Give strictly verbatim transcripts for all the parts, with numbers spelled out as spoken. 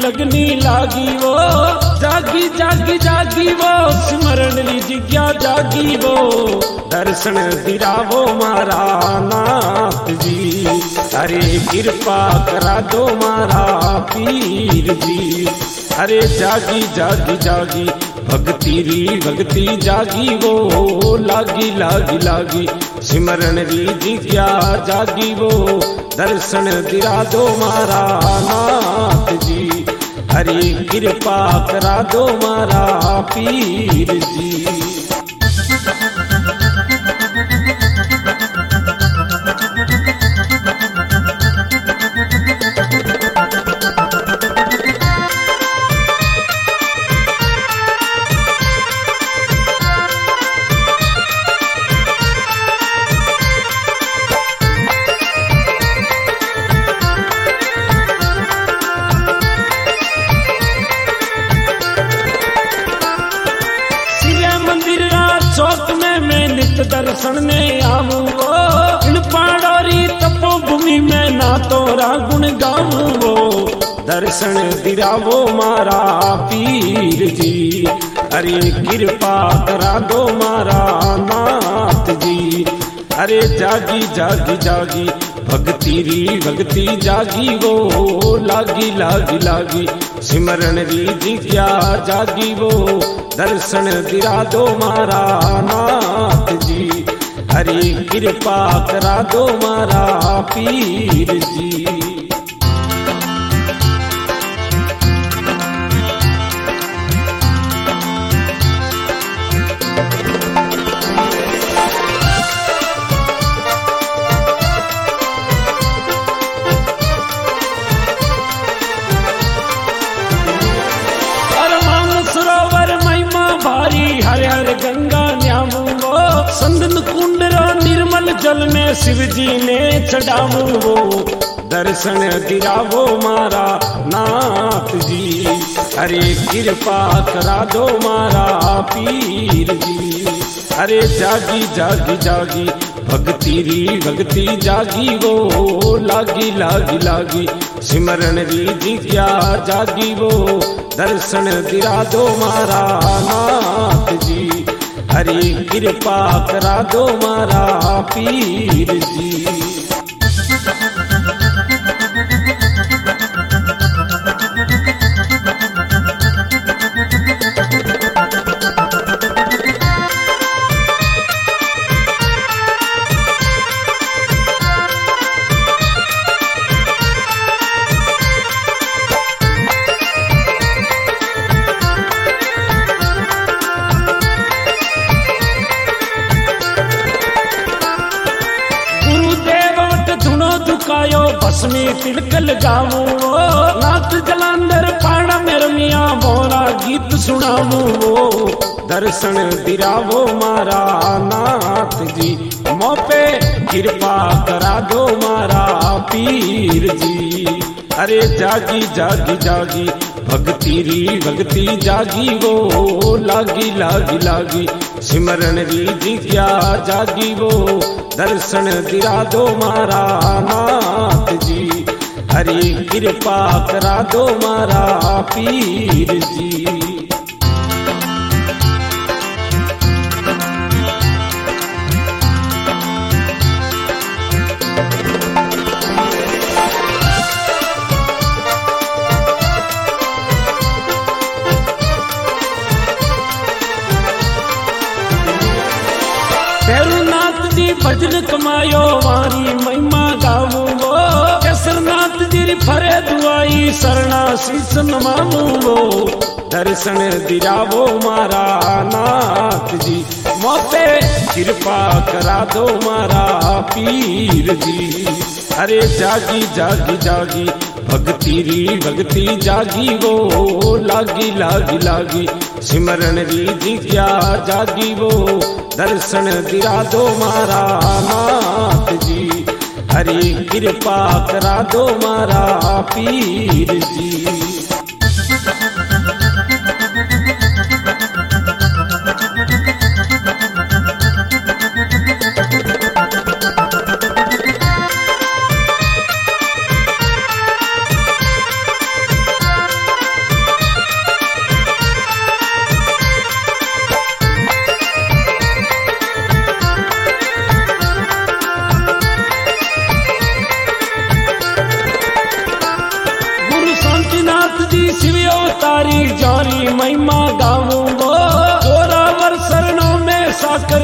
लगनी लागी वो, जागी जागी जागी वो, सिमरन री जिज्ञा जागी वो, दर्शन दिरावो मारा नाथ जी, अरे कृपा करा दो मारा पीर जी, अरे जागी जागी जागी भक्ति री भक्ति जागी वो, लागी लागी लागी सिमरन री जिज्ञा जागी वो, दर्शन दिरा दो मारा नाथ जी, अरे कृपा करा दो मारा पीर जी। चौक में मैं नित्य दर्शन में आऊंगो, इन पाड़ोरी तपोभूमि में ना तोरा गुण गाऊंगो, दर्शन दिरावो मारा पीर जी, अरे कृपा करा दो मारा नाथ जी, अरे जागी जागी जागी भक्ति री भक्ति जागी वो, लागी लागी लागी सिमरन री जिज्ञा जागी वो, दर्शन दिरा दो मारा नाथ जी, अरे कृपा करा दो मारा पीर जी। हर हर गंगा न्यामूंगो, संदन कुंड रो निर्मल जल में शिव जी ने चढ़ाऊंगो, दर्शन दिरावो मारा नाथ जी, अरे कृपा करा दो मारा पीर जी, अरे जागी जागी जागी भक्ति री भक्ति जागी वो, लागी लागी लागी सिमरन री जिज्ञा जागी वो, दर्शन दिरा दो मारा नाथ जी, हरे कृपा करा दो मारा पीर जी। दुखायो भस्मी तिलक लगावो, नाथ जलांधर पाड़ा मेरे मियाँ मोरा गीत सुनावो, दर्शन दिरावो मारा नाथ जी, मोपे कृपा करा दो मारा पीर जी, अरे जागी जागी जागी भक्ति री भक्ति जागी वो, लागी लागी लागी सिमरन री जिज्ञा जागी वो, दर्शन दिरा दो मारा नाथ जी, हरे कृपा करा दो मारा पीर जी। भजन कमायो वारी महिमा गावूंगो, केसरनाथ जी फरे दुआई शरणा शीस नमाऊंगो, दर्शन दिरावो मारा नाथ जी, मोपे कृपा करा दो मारा पीर जी, अरे जागी जागी जागी भक्ति री भक्ति जागी वो, लागी लागी लागी सिमरन री जिज्ञा जागी वो, दर्शन दिरा दो मारा नाथ जी, हरे कृपा करा दो मारा पीर जी।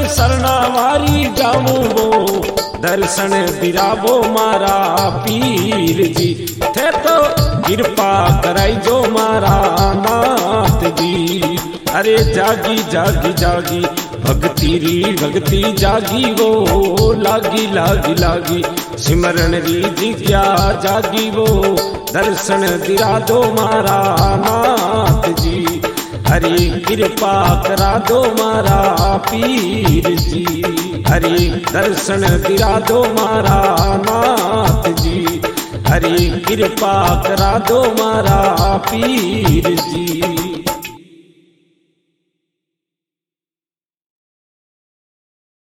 शरणावारी जाऊं वो, दर्शन दिरावो मारा पीर जी। थे तो कृपा कराई जो मारा नाथ जी। अरे जागी जागी जागी भक्ति री भक्ति जागी वो, लागी लागी लागी सिमरन री जिज्ञा जागी वो, दर्शन दिरा दो मारा नाथ जी। हरि कृपा करा दो मारा पीर जी। हरि दर्शन दिरा दो मारा नाथ जी। हरि कृपा करा दो मारा पीर जी।